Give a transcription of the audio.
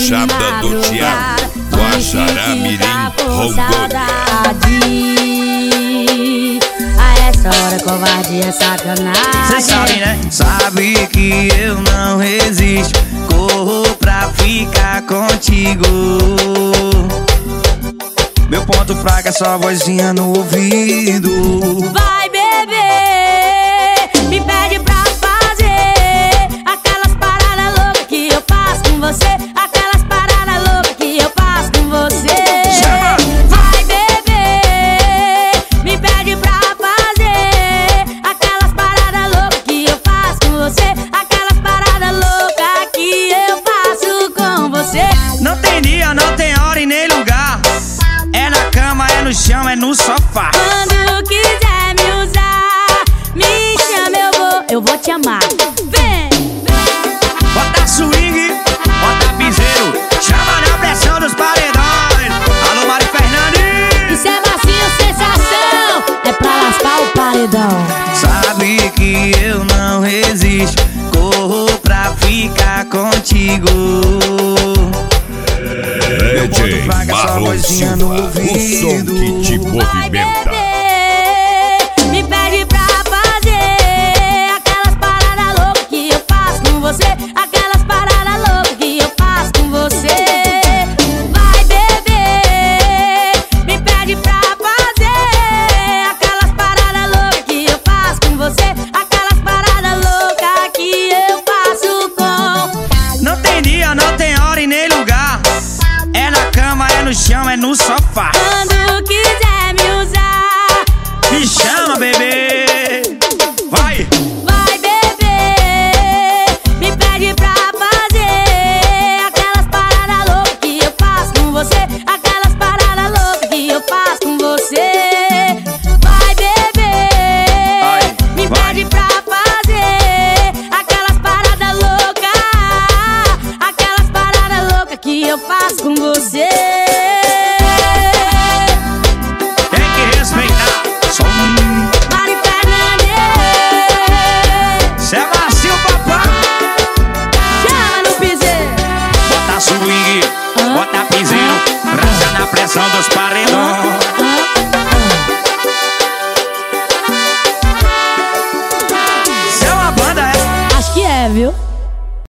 Baixada do Thiago, Guaxará-Mirim, Rondônia. A essa hora covardia é sacanagem. Cê sabe, né? Sabe que eu não resisto. Corro pra ficar contigo. Meu ponto fraco é só vozinha no ouvido. Vai beber, me pede pra fazer aquelas paradas loucas que eu faço com você. Aquelas paradas loucas que eu faço com você. Vai beber, me pede pra fazer aquelas paradas loucas que eu faço com você. Aquelas paradas loucas que eu faço com você. Não tem dia, não tem hora e nem lugar. É na cama, é no chão, é no sofá. Quando quiser me usar, me chama, eu vou te amar. Vem! Bota swing, bota piseiro, chama na pressão dos paredões. Alô, Mari Fernandes. Isso é massinho, sensação, é pra lascar o paredão. Sabe que eu não resisto. Corro pra ficar contigo. DJ Marronzinho, o som que te movimenta. Me pede pra fazer aquelas paradas loucas que eu faço com você. Aquelas paradas loucas que eu faço com você. Vai beber, me pede pra fazer aquelas paradas loucas que eu faço com você. Aquelas paradas loucas que eu faço com. Não tem dia, não tem hora e nem lugar. É na cama, é no chão, é no sofá. Quando quiser me usar, me chama, bebê.